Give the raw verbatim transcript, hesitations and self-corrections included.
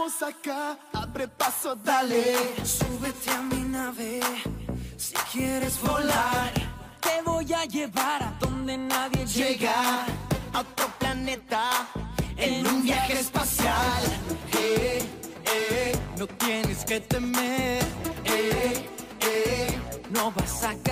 estamos acá, abre paso, dale. Súbete a mi nave, si quieres volar. Te voy a llevar a donde nadie llega, a otro planeta, en un viaje espacial. Eh, eh, no tienes que temer, eh, eh, no vas a caer.